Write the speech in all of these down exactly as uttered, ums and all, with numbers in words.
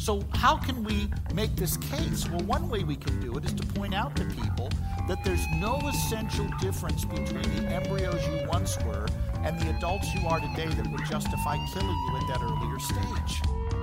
So how can we make this case? Well, one way we can do it is to point out to people that there's no essential difference between the embryos you once were and the adults you are today that would justify killing you at that earlier stage.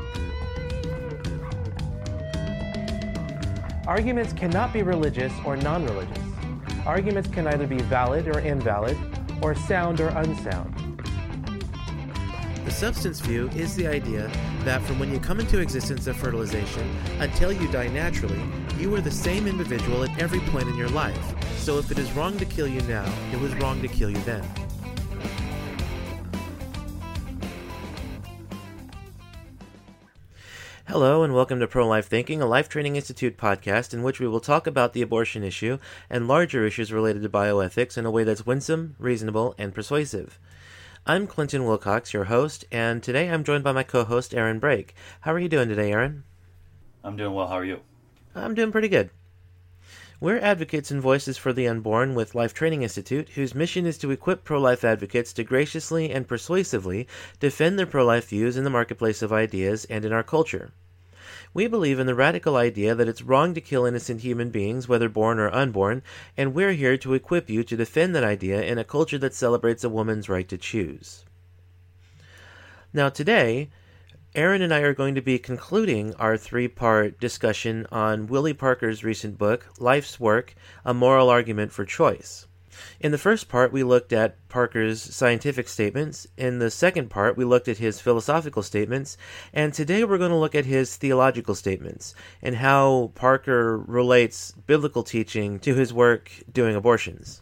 Arguments cannot be religious or non-religious. Arguments can either be valid or invalid, or sound or unsound. The substance view is the idea that from when you come into existence of fertilization until you die naturally, you are the same individual at every point in your life. So if it is wrong to kill you now, it was wrong to kill you then. Hello and welcome to Pro-Life Thinking, a Life Training Institute podcast in which we will talk about the abortion issue and larger issues related to bioethics in a way that's winsome, reasonable, and persuasive. I'm Clinton Wilcox, your host, and today I'm joined by my co-host, Aaron Brake. How are you doing today, Aaron? I'm doing well. How are you? I'm doing pretty good. We're advocates and voices for the unborn with Life Training Institute, whose mission is to equip pro-life advocates to graciously and persuasively defend their pro-life views in the marketplace of ideas and in our culture. We believe in the radical idea that it's wrong to kill innocent human beings, whether born or unborn, and we're here to equip you to defend that idea in a culture that celebrates a woman's right to choose. Now today, Aaron and I are going to be concluding our three-part discussion on Willie Parker's recent book, Life's Work, A Moral Argument for Choice. In the first part, we looked at Parker's scientific statements. In the second part, we looked at his philosophical statements. And today we're going to look at his theological statements and how Parker relates biblical teaching to his work doing abortions.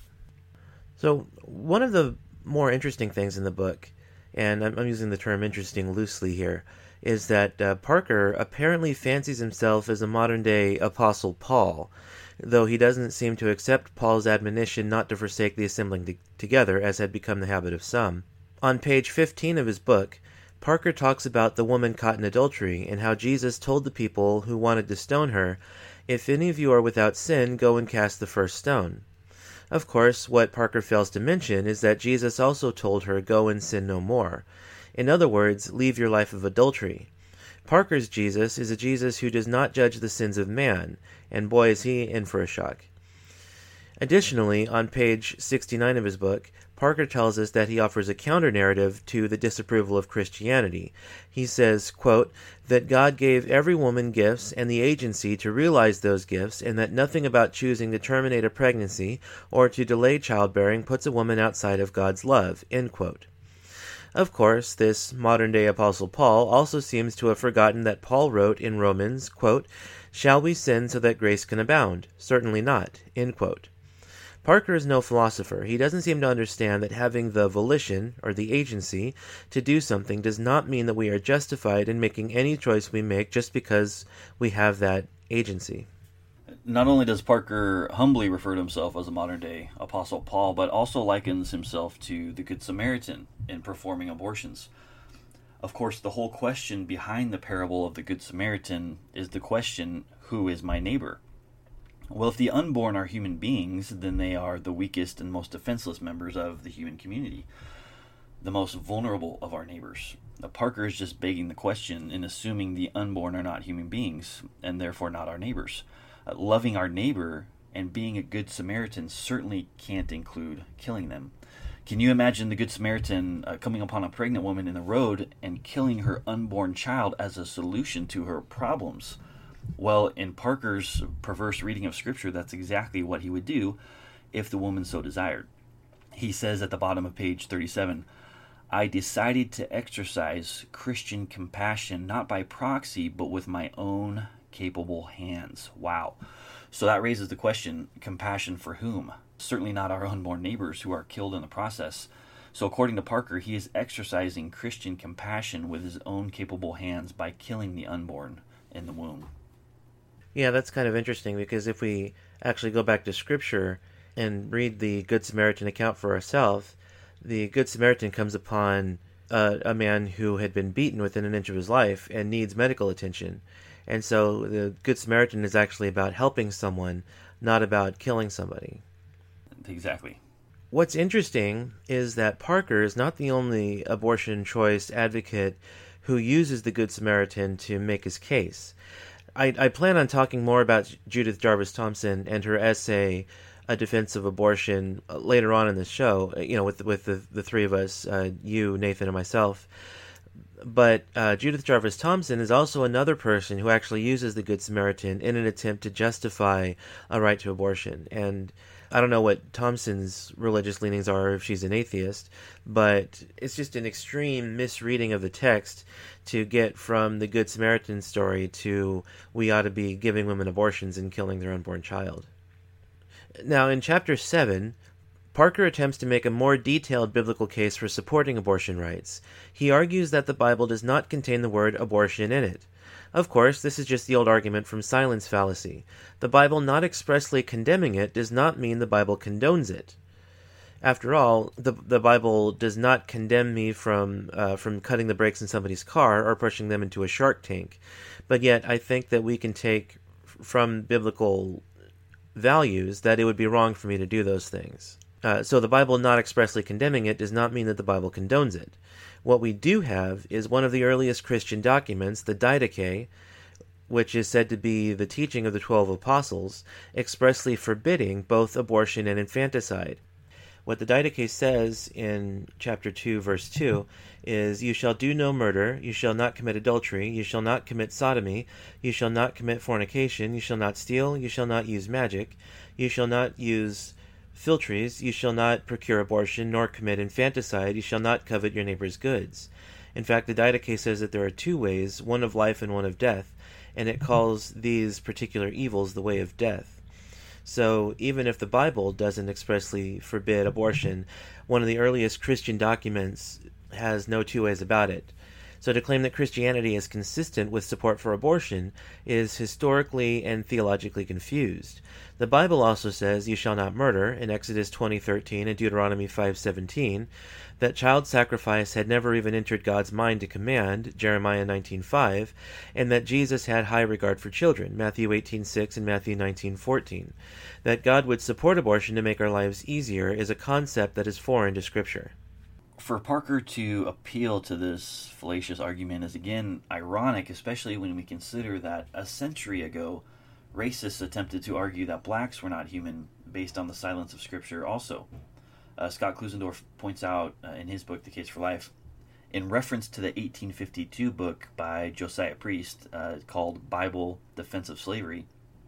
So one of the more interesting things in the book, and I'm, I'm using the term interesting loosely here, is that uh, Parker apparently fancies himself as a modern-day Apostle Paul, though he doesn't seem to accept Paul's admonition not to forsake the assembling t- together, as had become the habit of some. On page fifteen of his book, Parker talks about the woman caught in adultery and how Jesus told the people who wanted to stone her, "If any of you are without sin, go and cast the first stone." Of course, what Parker fails to mention is that Jesus also told her, "Go and sin no more." In other words, leave your life of adultery. Parker's Jesus is a Jesus who does not judge the sins of man, and boy is he in for a shock. Additionally, on page sixty-nine of his book, Parker tells us that he offers a counter-narrative to the disapproval of Christianity. He says, quote, that God gave every woman gifts and the agency to realize those gifts, and that nothing about choosing to terminate a pregnancy or to delay childbearing puts a woman outside of God's love, end quote. Of course, this modern-day Apostle Paul also seems to have forgotten that Paul wrote in Romans, quote, "Shall we sin so that grace can abound? Certainly not," end quote. Parker is no philosopher. He doesn't seem to understand that having the volition, or the agency, to do something does not mean that we are justified in making any choice we make just because we have that agency. Not only does Parker humbly refer to himself as a modern-day Apostle Paul, but also likens himself to the Good Samaritan in performing abortions. Of course, the whole question behind the parable of the Good Samaritan is the question, who is my neighbor? Well, if the unborn are human beings, then they are the weakest and most defenseless members of the human community, the most vulnerable of our neighbors. Now, Parker is just begging the question in assuming the unborn are not human beings, and therefore not our neighbors. Uh, loving our neighbor and being a good Samaritan certainly can't include killing them. Can you imagine the Good Samaritan uh, coming upon a pregnant woman in the road and killing her unborn child as a solution to her problems? Well, in Parker's perverse reading of Scripture, that's exactly what he would do if the woman so desired. He says at the bottom of page thirty-seven, "I decided to exercise Christian compassion not by proxy, but with my own capable hands." Wow. So that raises the question, compassion for whom? Certainly not our unborn neighbors who are killed in the process. So according to Parker, he is exercising Christian compassion with his own capable hands by killing the unborn in the womb. Yeah, that's kind of interesting, because if we actually go back to Scripture and read the Good Samaritan account for ourselves, the Good Samaritan comes upon uh, a man who had been beaten within an inch of his life and needs medical attention. And so the Good Samaritan is actually about helping someone, not about killing somebody. Exactly. What's interesting is that Parker is not the only abortion choice advocate who uses the Good Samaritan to make his case. I, I plan on talking more about Judith Jarvis Thomson and her essay, A Defense of Abortion, later on in the show, you know, with, with the, the three of us, uh, you, Nathan, and myself. But uh, Judith Jarvis Thomson is also another person who actually uses the Good Samaritan in an attempt to justify a right to abortion. And I don't know what Thompson's religious leanings are, if she's an atheist, but it's just an extreme misreading of the text to get from the Good Samaritan story to we ought to be giving women abortions and killing their unborn child. Now, in chapter seven, Parker attempts to make a more detailed biblical case for supporting abortion rights. He argues that the Bible does not contain the word abortion in it. Of course, this is just the old argument from silence fallacy. The Bible not expressly condemning it does not mean the Bible condones it. After all, the the Bible does not condemn me from uh, from cutting the brakes in somebody's car or pushing them into a shark tank. But yet, I think that we can take from biblical values that it would be wrong for me to do those things. Uh, so the Bible not expressly condemning it does not mean that the Bible condones it. What we do have is one of the earliest Christian documents, the Didache, which is said to be the teaching of the twelve apostles, expressly forbidding both abortion and infanticide. What the Didache says in chapter two, verse two, is, "You shall do no murder, you shall not commit adultery, you shall not commit sodomy, you shall not commit fornication, you shall not steal, you shall not use magic, you shall not use phylacteries, you shall not procure abortion, nor commit infanticide, you shall not covet your neighbor's goods." In fact, the Didache says that there are two ways, one of life and one of death, and it calls these particular evils the way of death. So even if the Bible doesn't expressly forbid abortion, one of the earliest Christian documents has no two ways about it. So to claim that Christianity is consistent with support for abortion is historically and theologically confused. The Bible also says, "You shall not murder," in Exodus twenty thirteen and Deuteronomy five seventeen, that child sacrifice had never even entered God's mind to command, Jeremiah nineteen five, and that Jesus had high regard for children, Matthew eighteen six and Matthew nineteen fourteen. That God would support abortion to make our lives easier is a concept that is foreign to Scripture. For Parker to appeal to this fallacious argument is again ironic, especially when we consider that a century ago, racists attempted to argue that blacks were not human based on the silence of Scripture also. Uh, Scott Klusendorf points out uh, in his book, The Case for Life, in reference to the eighteen fifty-two book by Josiah Priest uh, called Bible Defense of Slavery,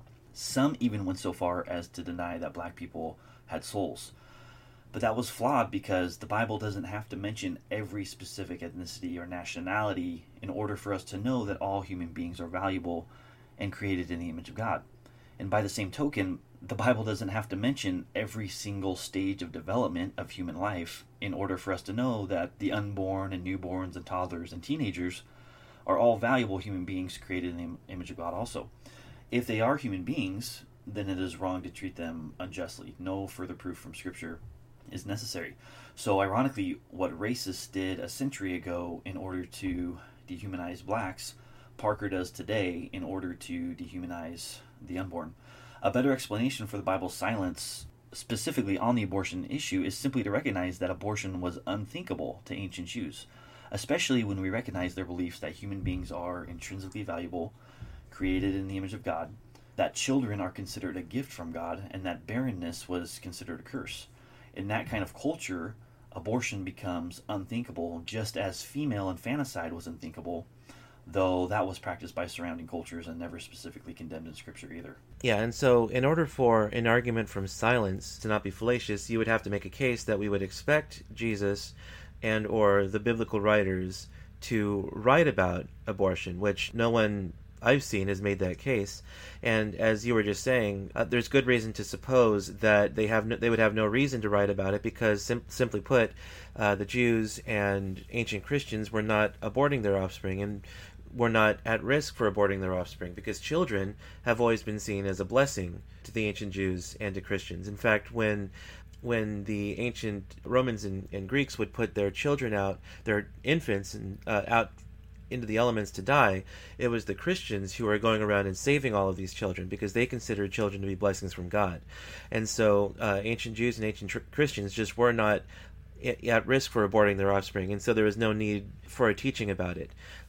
some even went so far as to deny that black people had souls. But that was flawed because the Bible doesn't have to mention every specific ethnicity or nationality in order for us to know that all human beings are valuable and created in the image of God. And by the same token, the Bible doesn't have to mention every single stage of development of human life in order for us to know that the unborn and newborns and toddlers and teenagers are all valuable human beings created in the image of God also. If they are human beings, then it is wrong to treat them unjustly. No further proof from Scripture is necessary. So ironically, what racists did a century ago in order to dehumanize blacks, Parker does today in order to dehumanize the unborn. A better explanation for the Bible's silence, specifically on the abortion issue, is simply to recognize that abortion was unthinkable to ancient Jews, especially when we recognize their beliefs that human beings are intrinsically valuable, created in the image of God, that children are considered a gift from God, and that barrenness was considered a curse. In that kind of culture, abortion becomes unthinkable, just as female infanticide was unthinkable, though that was practiced by surrounding cultures and never specifically condemned in Scripture either. Yeah, and so in order for an argument from silence to not be fallacious, you would have to make a case that we would expect Jesus and or the biblical writers to write about abortion, which no one I've seen has made that case. And as you were just saying, uh, there's good reason to suppose that they have no, they would have no reason to write about it because, sim- simply put, uh, the Jews and ancient Christians were not aborting their offspring and were not at risk for aborting their offspring because children have always been seen as a blessing to the ancient Jews and to Christians. In fact, when when the ancient Romans and, and Greeks would put their children out, their infants, and uh, out into the elements to die, it was the Christians who were going around and saving all of these children because they considered children to be blessings from God. And so uh, ancient Jews and ancient tr- Christians just were not at risk for aborting their offspring, and so there was no need for a teaching about it.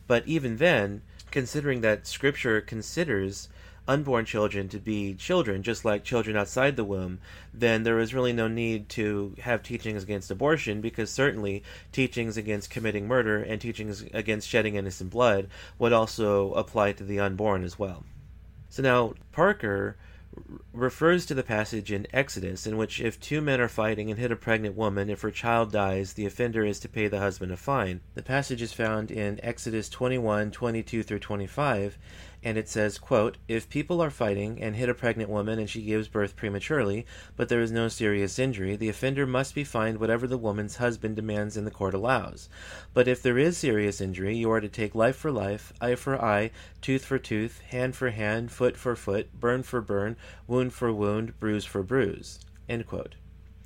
But even then, considering that Scripture considers unborn children to be children, just like children outside the womb, then there is really no need to have teachings against abortion, because certainly teachings against committing murder and teachings against shedding innocent blood would also apply to the unborn as well. So now, Parker refers to the passage in Exodus in which if two men are fighting and hit a pregnant woman, if her child dies, the offender is to pay the husband a fine. The passage is found in Exodus twenty-one, twenty-two through twenty-five, and it says, quote, "If people are fighting and hit a pregnant woman and she gives birth prematurely, but there is no serious injury, the offender must be fined whatever the woman's husband demands and the court allows. But if there is serious injury, you are to take life for life, eye for eye, tooth for tooth, hand for hand, foot for foot, burn for burn, wound for wound, bruise for bruise." End quote.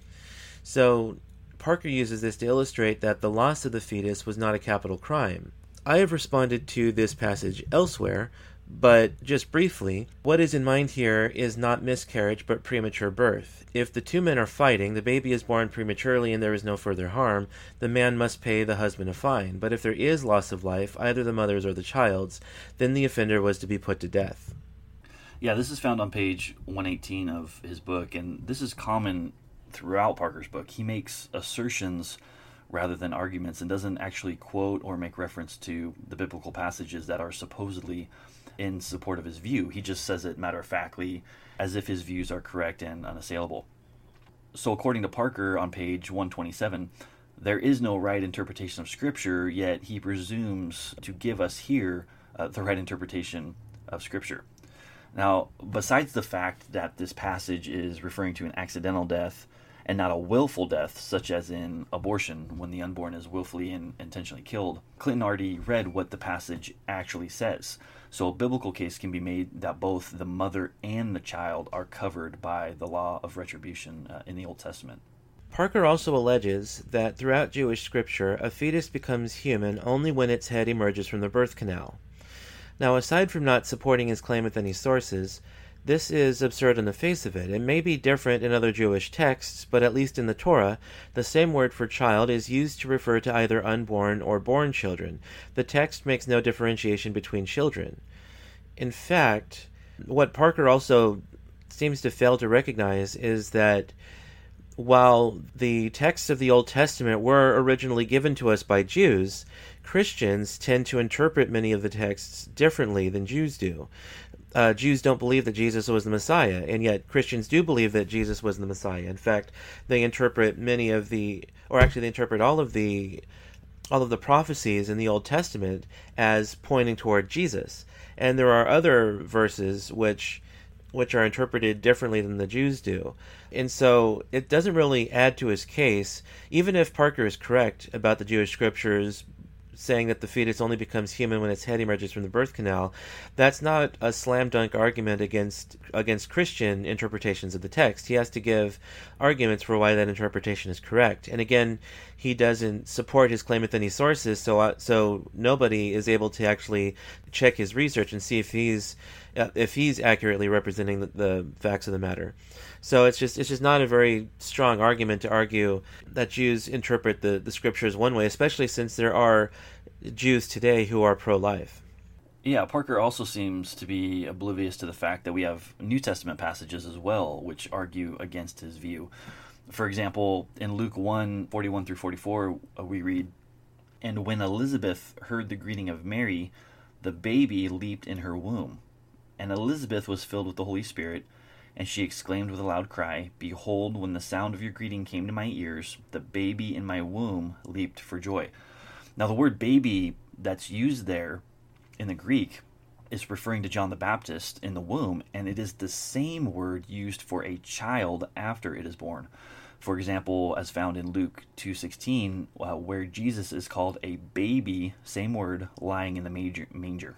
So Parker uses this to illustrate that the loss of the fetus was not a capital crime. I have responded to this passage elsewhere, but just briefly, what is in mind here is not miscarriage but premature birth. If the two men are fighting, the baby is born prematurely and there is no further harm, the man must pay the husband a fine. But if there is loss of life, either the mother's or the child's, then the offender was to be put to death. Yeah, this is found on page one eighteen of his book, and this is common throughout Parker's book. He makes assertions rather than arguments and doesn't actually quote or make reference to the biblical passages that are supposedly in support of his view. He just says it matter-of-factly as if his views are correct and unassailable. So according to Parker on page one twenty-seven, there is no right interpretation of Scripture, yet he presumes to give us here uh, the right interpretation of Scripture. Now, besides the fact that this passage is referring to an accidental death and not a willful death, such as in abortion, when the unborn is willfully and intentionally killed, Clinton already read what the passage actually says. So a biblical case can be made that both the mother and the child are covered by the law of retribution uh, in the Old Testament. Parker also alleges that throughout Jewish scripture, a fetus becomes human only when its head emerges from the birth canal. Now, aside from not supporting his claim with any sources, this is absurd on the face of it. It may be different in other Jewish texts, but at least in the Torah, the same word for child is used to refer to either unborn or born children. The text makes no differentiation between children. In fact, what Parker also seems to fail to recognize is that while the texts of the Old Testament were originally given to us by Jews, Christians tend to interpret many of the texts differently than Jews do. Uh, Jews don't believe that Jesus was the Messiah, and yet Christians do believe that Jesus was the Messiah. In fact, they interpret many of the, or actually they interpret all of the, all of the prophecies in the Old Testament as pointing toward Jesus. And there are other verses which, which are interpreted differently than the Jews do. And so it doesn't really add to his case, even if Parker is correct about the Jewish scriptures saying that the fetus only becomes human when its head emerges from the birth canal. That's not a slam dunk argument against against Christian interpretations of the text. He has to give arguments for why that interpretation is correct. And again, he doesn't support his claim with any sources, so uh, so nobody is able to actually check his research and see if he's uh, if he's accurately representing the, the facts of the matter. So it's just it's just not a very strong argument to argue that Jews interpret the, the scriptures one way, especially since there are Jews today who are pro-life. Yeah, Parker also seems to be oblivious to the fact that we have New Testament passages as well, which argue against his view. For example, in Luke one, forty-one through forty-four, we read, "And when Elizabeth heard the greeting of Mary, the baby leaped in her womb. And Elizabeth was filled with the Holy Spirit, and she exclaimed with a loud cry, 'Behold, when the sound of your greeting came to my ears, the baby in my womb leaped for joy.'" Now, the word baby that's used there in the Greek is referring to John the Baptist in the womb, and it is the same word used for a child after it is born. For example, as found in Luke two sixteen, uh, where Jesus is called a baby, same word, lying in the manger. manger.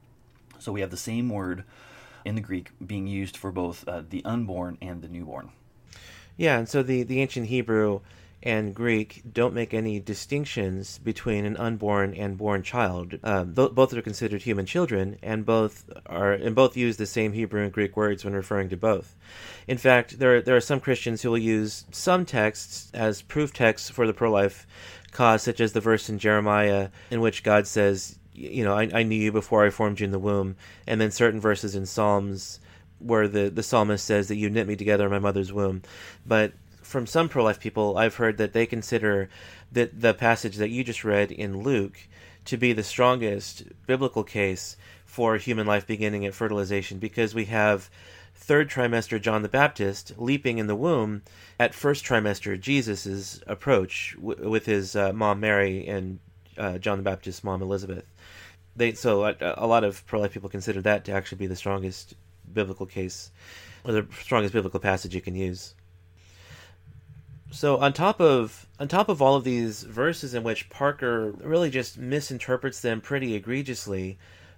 So we have the same word in the Greek being used for both uh, the unborn and the newborn. Yeah, and so the, the ancient Hebrew and Greek don't make any distinctions between an unborn and born child. Um, th- both are considered human children, and both are and both use the same Hebrew and Greek words when referring to both. In fact, there there are some Christians who will use some texts as proof texts for the pro-life cause, such as the verse in Jeremiah in which God says, you know, I, I knew you before I formed you in the womb, and then certain verses in Psalms where the, the psalmist says that you knit me together in my mother's womb. But from some pro-life people, I've heard that they consider that the passage that you just read in Luke to be the strongest biblical case for human life beginning at fertilization, because we have third trimester John the Baptist leaping in the womb at first trimester Jesus's approach w- with his uh, mom Mary and uh, John the Baptist's mom Elizabeth. They so a, a lot of pro-life people consider that to actually be the strongest biblical case, or the strongest biblical passage you can use. So on top of on top of all of these verses in which Parker really just misinterprets them pretty egregiously,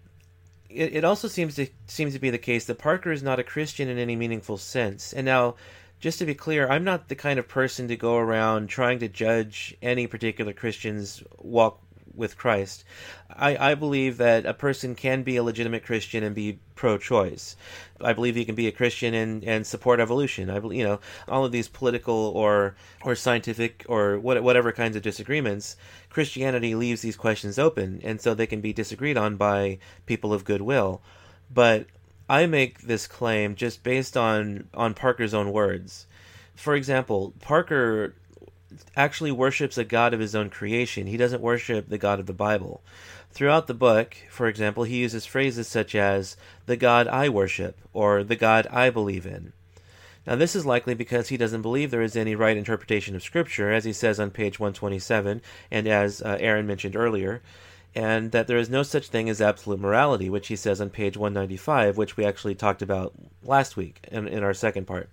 it, it also seems to seems to be the case that Parker is not a Christian in any meaningful sense. And now, just to be clear, I'm not the kind of person to go around trying to judge any particular Christian's walk with Christ. I, I believe that a person can be a legitimate Christian and be pro-choice. I believe you can be a Christian and, and support evolution. I believe, you know, all of these political or or scientific or what, whatever kinds of disagreements, Christianity leaves these questions open, and so they can be disagreed on by people of goodwill. But I make this claim just based on, on Parker's own words. For example, Parker actually worships a God of his own creation. He doesn't worship the God of the Bible. Throughout the book, for example, he uses phrases such as, the God I worship, or the God I believe in. Now this is likely because he doesn't believe there is any right interpretation of Scripture, as he says on page one twenty-seven, and as uh, Aaron mentioned earlier, and that there is no such thing as absolute morality, which he says on page one ninety-five, which we actually talked about last week in, in our second part.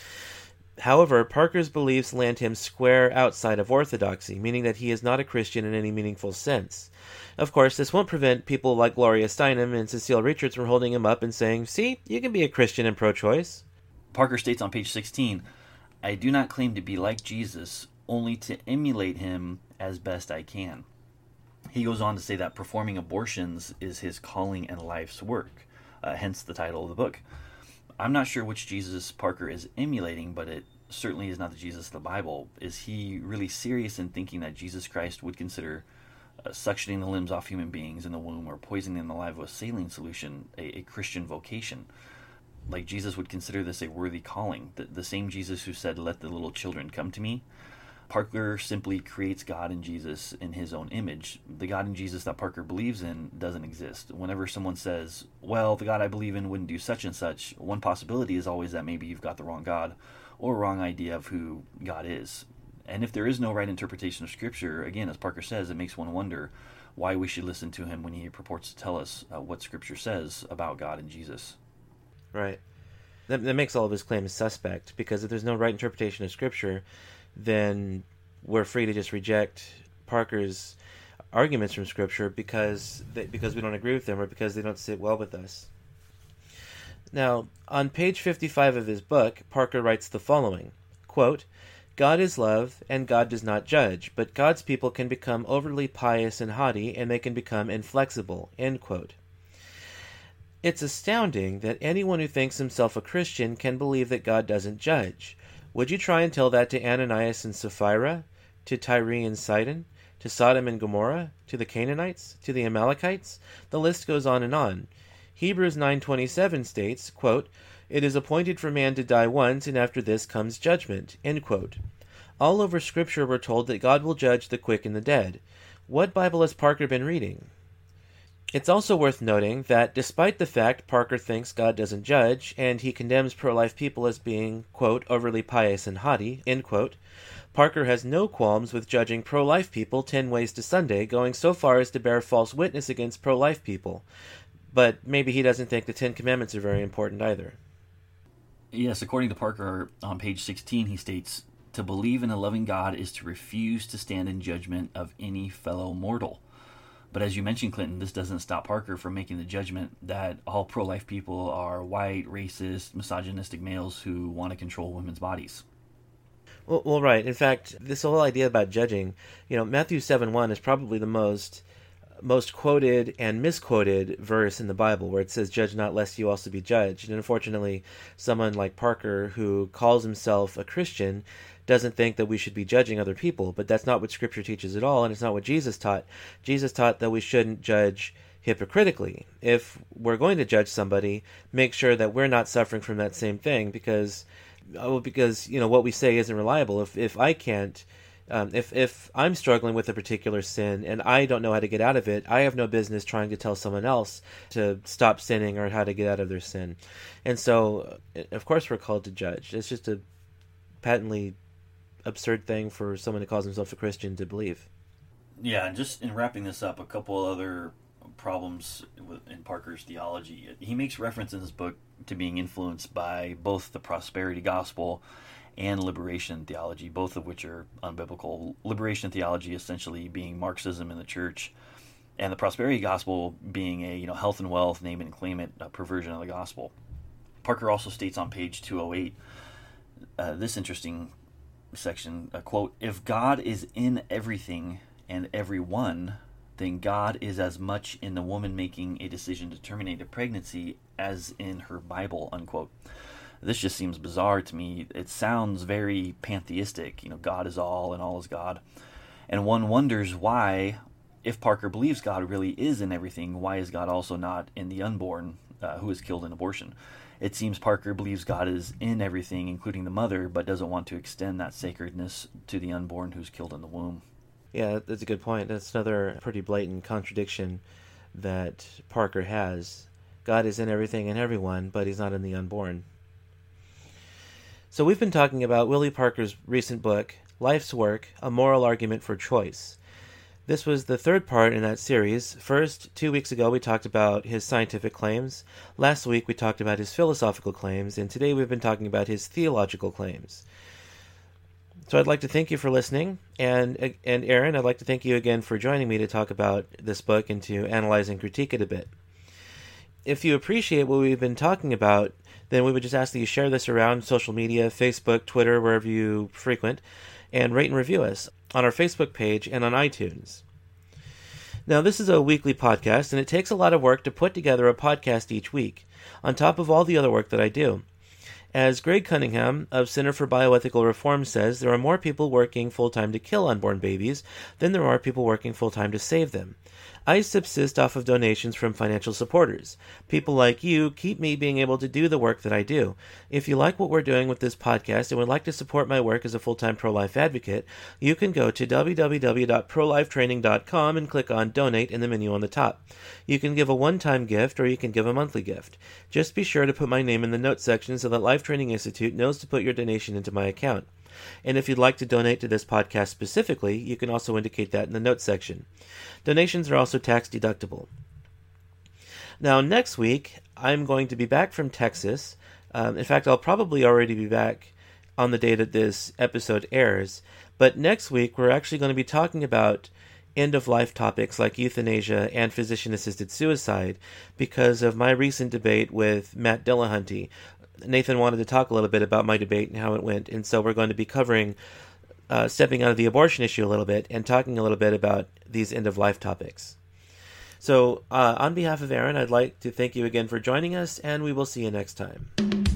However, Parker's beliefs land him square outside of orthodoxy, meaning that he is not a Christian in any meaningful sense. Of course, this won't prevent people like Gloria Steinem and Cecile Richards from holding him up and saying, see, you can be a Christian and pro-choice. Parker states on page sixteen, I do not claim to be like Jesus, only to emulate him as best I can. He goes on to say that performing abortions is his calling and life's work, uh, hence the title of the book. I'm not sure which Jesus Parker is emulating, but it certainly is not the Jesus of the Bible. Is he really serious in thinking that Jesus Christ would consider uh, suctioning the limbs off human beings in the womb or poisoning them alive with saline solution a, a Christian vocation? Like Jesus would consider this a worthy calling, the, the same Jesus who said, let the little children come to me? Parker simply creates God and Jesus in his own image. The God and Jesus that Parker believes in doesn't exist. Whenever someone says, well, the God I believe in wouldn't do such and such, one possibility is always that maybe you've got the wrong God or wrong idea of who God is. And if there is no right interpretation of Scripture, again, as Parker says, it makes one wonder why we should listen to him when he purports to tell us uh, what Scripture says about God and Jesus. Right. That, that makes all of his claims suspect, because if there's no right interpretation of Scripture, then we're free to just reject Parker's arguments from Scripture because they, because we don't agree with them or because they don't sit well with us. Now, on page fifty-five of his book, Parker writes the following, quote, God is love, and God does not judge, but God's people can become overly pious and haughty, and they can become inflexible, end quote. It's astounding that anyone who thinks himself a Christian can believe that God doesn't judge. Would you try and tell that to Ananias and Sapphira, to Tyre and Sidon, to Sodom and Gomorrah, to the Canaanites, to the Amalekites? The list goes on and on. Hebrews nine twenty-seven states, quote, it is appointed for man to die once, and after this comes judgment, end quote. All over Scripture we're told that God will judge the quick and the dead. What Bible has Parker been reading? It's also worth noting that despite the fact Parker thinks God doesn't judge, and he condemns pro-life people as being, quote, overly pious and haughty, end quote, Parker has no qualms with judging pro-life people ten ways to Sunday, going so far as to bear false witness against pro-life people. But maybe he doesn't think the Ten Commandments are very important either. Yes, according to Parker, on page sixteen, he states, to believe in a loving God is to refuse to stand in judgment of any fellow mortal. But as you mentioned, Clinton, this doesn't stop Parker from making the judgment that all pro-life people are white, racist, misogynistic males who want to control women's bodies. Well, well, right. In fact, this whole idea about judging, you know, Matthew seven one is probably the most most quoted and misquoted verse in the Bible, where it says, "Judge not, lest you also be judged." And unfortunately, someone like Parker, who calls himself a Christian, doesn't think that we should be judging other people. But that's not what Scripture teaches at all, and it's not what Jesus taught. Jesus taught that we shouldn't judge hypocritically. If we're going to judge somebody, make sure that we're not suffering from that same thing, because, oh, because you know what we say isn't reliable. If if I can't. Um, if if I'm struggling with a particular sin and I don't know how to get out of it, I have no business trying to tell someone else to stop sinning or how to get out of their sin. And so, of course, we're called to judge. It's just a patently absurd thing for someone who calls himself a Christian to believe. Yeah, and just in wrapping this up, a couple other problems with, in Parker's theology. He makes reference in his book to being influenced by both the prosperity gospel and liberation theology, both of which are unbiblical. Liberation theology essentially being Marxism in the church, and the prosperity gospel being a you know health and wealth, name it and claim it, a perversion of the gospel. Parker also states on page two oh eight, uh, this interesting section, a quote, "If God is in everything and everyone, then God is as much in the woman making a decision to terminate a pregnancy as in her Bible," unquote. This just seems bizarre to me. It sounds very pantheistic. You know, God is all and all is God. And one wonders why, if Parker believes God really is in everything, why is God also not in the unborn uh, who is killed in abortion? It seems Parker believes God is in everything, including the mother, but doesn't want to extend that sacredness to the unborn who's killed in the womb. Yeah, that's a good point. That's another pretty blatant contradiction that Parker has. God is in everything and everyone, but he's not in the unborn. So we've been talking about Willie Parker's recent book, Life's Work, A Moral Argument for Choice. This was the third part in that series. First, two weeks ago, we talked about his scientific claims. Last week, we talked about his philosophical claims. And today, we've been talking about his theological claims. So I'd like to thank you for listening. And, and Aaron, I'd like to thank you again for joining me to talk about this book and to analyze and critique it a bit. If you appreciate what we've been talking about, then we would just ask that you share this around social media, Facebook, Twitter, wherever you frequent, and rate and review us on our Facebook page and on iTunes. Now, this is a weekly podcast, and it takes a lot of work to put together a podcast each week, on top of all the other work that I do. As Greg Cunningham of Center for Bioethical Reform says, there are more people working full-time to kill unborn babies than there are people working full-time to save them. I subsist off of donations from financial supporters. People like you keep me being able to do the work that I do. If you like what we're doing with this podcast and would like to support my work as a full-time pro-life advocate, you can go to w w w dot pro life training dot com and click on Donate in the menu on the top. You can give a one-time gift or you can give a monthly gift. Just be sure to put my name in the notes section so that Life Training Institute knows to put your donation into my account. And if you'd like to donate to this podcast specifically, you can also indicate that in the notes section. Donations are also tax deductible. Now, next week, I'm going to be back from Texas. Um, in fact, I'll probably already be back on the day that this episode airs. But next week, we're actually going to be talking about end-of-life topics like euthanasia and physician-assisted suicide because of my recent debate with Matt Dillahunty. Nathan wanted to talk a little bit about my debate and how it went, and so we're going to be covering, uh, stepping out of the abortion issue a little bit and talking a little bit about these end-of-life topics. So, uh, on behalf of Aaron, I'd like to thank you again for joining us, and we will see you next time.